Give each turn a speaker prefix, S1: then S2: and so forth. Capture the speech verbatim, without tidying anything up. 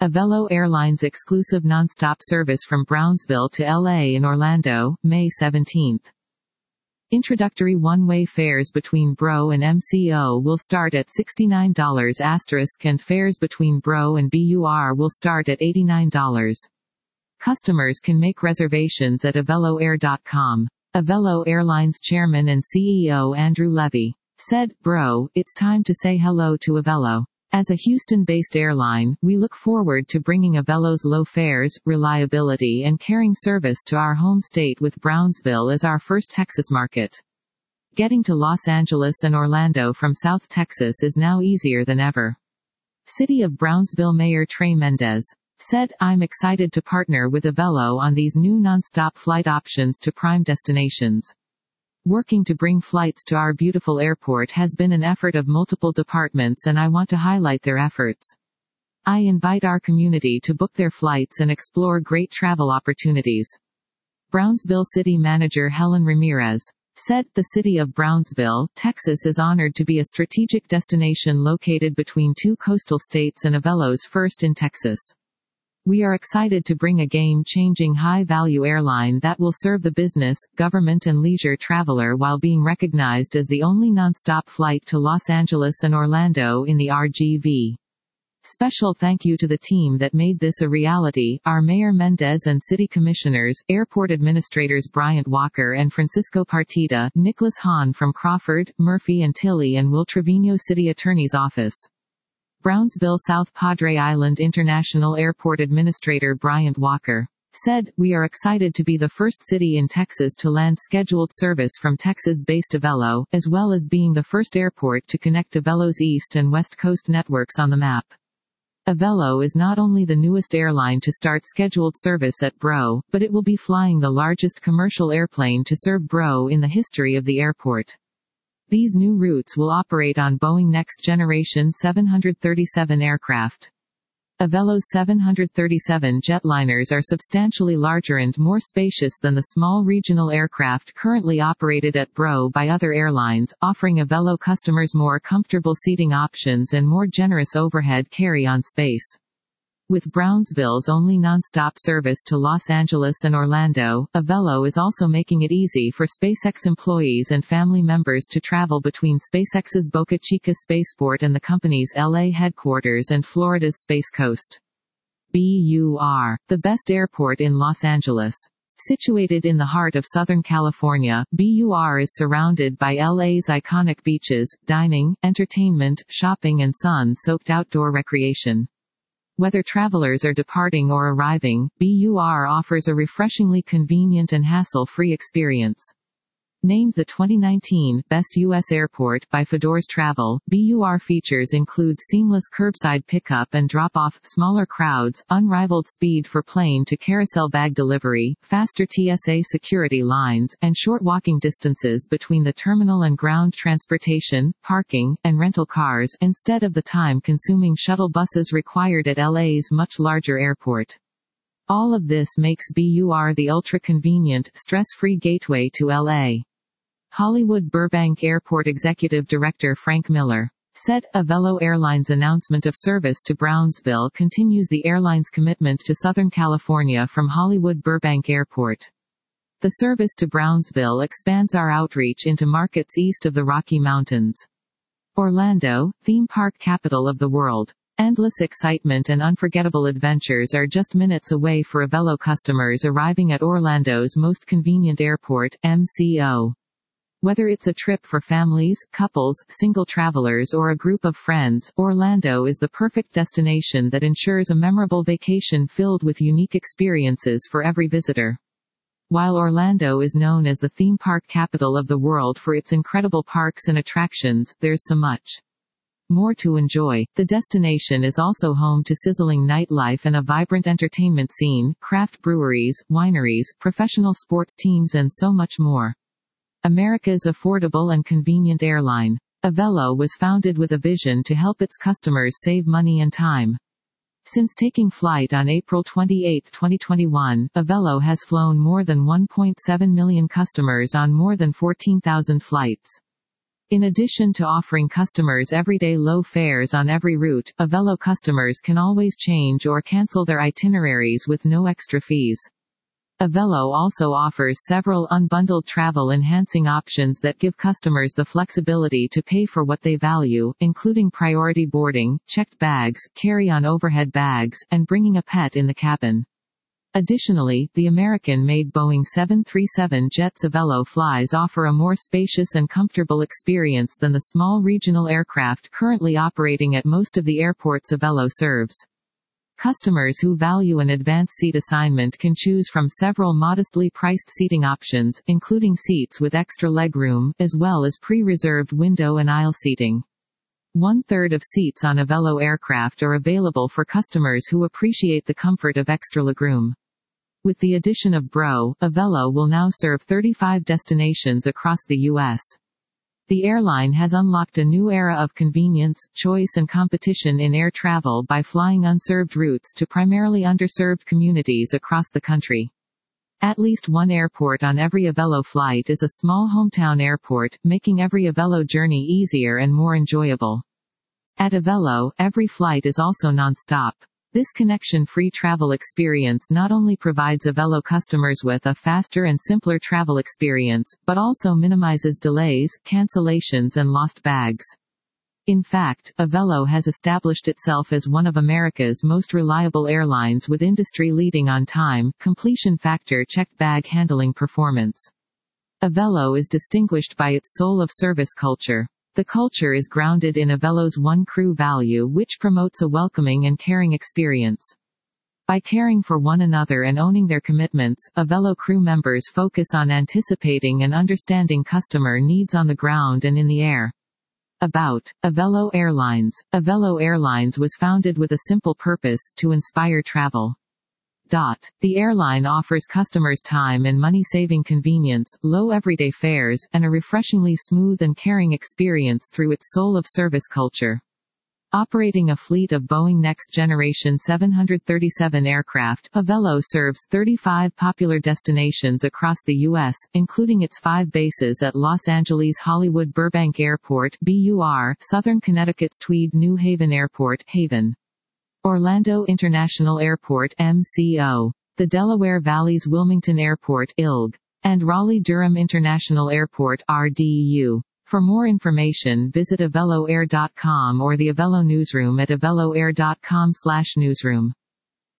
S1: Avelo Airlines exclusive nonstop service from Brownsville to L A and Orlando, May seventeenth. Introductory one-way fares between B R O and M C O will start at sixty-nine dollars and fares between B R O and B U R will start at eighty-nine dollars. Customers can make reservations at avelo air dot com. Avelo Airlines Chairman and C E O Andrew Levy said, "Bro, it's time to say hello to Avelo. As a Houston-based airline, we look forward to bringing Avelo's low fares, reliability and caring service to our home state with Brownsville as our first Texas market. Getting to Los Angeles and Orlando from South Texas is now easier than ever." City of Brownsville Mayor Trey Mendez said, "I'm excited to partner with Avelo on these new nonstop flight options to prime destinations. Working to bring flights to our beautiful airport has been an effort of multiple departments and I want to highlight their efforts. I invite our community to book their flights and explore great travel opportunities." Brownsville City Manager Helen Ramirez said, "The city of Brownsville, Texas is honored to be a strategic destination located between two coastal states and Avelo's first in Texas. We are excited to bring a game-changing high-value airline that will serve the business, government and leisure traveler while being recognized as the only nonstop flight to Los Angeles and Orlando in the R G V. Special thank you to the team that made this a reality, our Mayor Mendez and City Commissioners, Airport Administrators Bryant Walker and Francisco Partida, Nicholas Hahn from Crawford, Murphy and Tilley and Will Trevino City Attorney's Office." Brownsville South Padre Island International Airport Administrator Bryant Walker said, "We are excited to be the first city in Texas to land scheduled service from Texas-based Avelo, as well as being the first airport to connect Avelo's East and West Coast networks on the map." Avelo is not only the newest airline to start scheduled service at B R O, but it will be flying the largest commercial airplane to serve B R O in the history of the airport. These new routes will operate on Boeing Next Generation seven thirty-seven aircraft. Avelo's seven thirty-seven jetliners are substantially larger and more spacious than the small regional aircraft currently operated at B R O by other airlines, offering Avelo customers more comfortable seating options and more generous overhead carry-on space. With Brownsville's only nonstop service to Los Angeles and Orlando, Avelo is also making it easy for SpaceX employees and family members to travel between SpaceX's Boca Chica Spaceport and the company's L A headquarters and Florida's Space Coast. B U R, the best airport in Los Angeles. Situated in the heart of Southern California, B U R is surrounded by L A's iconic beaches, dining, entertainment, shopping and sun-soaked outdoor recreation. Whether travelers are departing or arriving, B U R offers a refreshingly convenient and hassle-free experience. Named the twenty nineteen Best U S Airport by Fedor's Travel, B U R features include seamless curbside pickup and drop-off, smaller crowds, unrivaled speed for plane to carousel bag delivery, faster T S A security lines, and short walking distances between the terminal and ground transportation, parking, and rental cars, instead of the time-consuming shuttle buses required at L A's much larger airport. All of this makes B U R the ultra-convenient, stress-free gateway to L A. Hollywood Burbank Airport Executive Director Frank Miller said, "Avelo Airlines' announcement of service to Brownsville continues the airline's commitment to Southern California from Hollywood Burbank Airport. The service to Brownsville expands our outreach into markets east of the Rocky Mountains. Orlando, theme park capital of the world. Endless excitement and unforgettable adventures are just minutes away for Avelo customers arriving at Orlando's most convenient airport, M C O. Whether it's a trip for families, couples, single travelers or a group of friends, Orlando is the perfect destination that ensures a memorable vacation filled with unique experiences for every visitor." While Orlando is known as the theme park capital of the world for its incredible parks and attractions, there's so much more to enjoy. The destination is also home to sizzling nightlife and a vibrant entertainment scene, craft breweries, wineries, professional sports teams and so much more. America's affordable and convenient airline. Avelo was founded with a vision to help its customers save money and time. Since taking flight on April twenty-eighth, twenty twenty-one, Avelo has flown more than one point seven million customers on more than fourteen thousand flights. In addition to offering customers everyday low fares on every route, Avelo customers can always change or cancel their itineraries with no extra fees. Avelo also offers several unbundled travel-enhancing options that give customers the flexibility to pay for what they value, including priority boarding, checked bags, carry-on overhead bags, and bringing a pet in the cabin. Additionally, the American-made Boeing seven thirty-seven jets Avelo flies offer a more spacious and comfortable experience than the small regional aircraft currently operating at most of the airports Avelo serves. Customers who value an advanced seat assignment can choose from several modestly priced seating options, including seats with extra legroom, as well as pre-reserved window and aisle seating. One-third of seats on Avelo aircraft are available for customers who appreciate the comfort of extra legroom. With the addition of Bro, Avelo will now serve thirty-five destinations across the U S The airline has unlocked a new era of convenience, choice and competition in air travel by flying unserved routes to primarily underserved communities across the country. At least one airport on every Avelo flight is a small hometown airport, making every Avelo journey easier and more enjoyable. At Avelo, every flight is also non-stop. This connection-free travel experience not only provides Avelo customers with a faster and simpler travel experience, but also minimizes delays, cancellations and lost bags. In fact, Avelo has established itself as one of America's most reliable airlines with industry-leading on-time, completion factor checked bag handling performance. Avelo is distinguished by its soul-of-service culture. The culture is grounded in Avelo's One Crew value, which promotes a welcoming and caring experience. By caring for one another and owning their commitments, Avelo crew members focus on anticipating and understanding customer needs on the ground and in the air. About Avelo Airlines. Avelo Airlines was founded with a simple purpose, to inspire travel. The airline offers customers time and money-saving convenience, low everyday fares, and a refreshingly smooth and caring experience through its soul-of-service culture. Operating a fleet of Boeing Next Generation seven thirty-seven aircraft, Avelo serves thirty-five popular destinations across the U S, including its five bases at Los Angeles Hollywood Burbank Airport B U R, Southern Connecticut's Tweed New Haven Airport Haven, Orlando International Airport M C O, the Delaware Valley's Wilmington Airport I L G, and Raleigh-Durham International Airport R D U. For more information visit avelo air dot com or the Avelo Newsroom at avelo air dot com slash newsroom.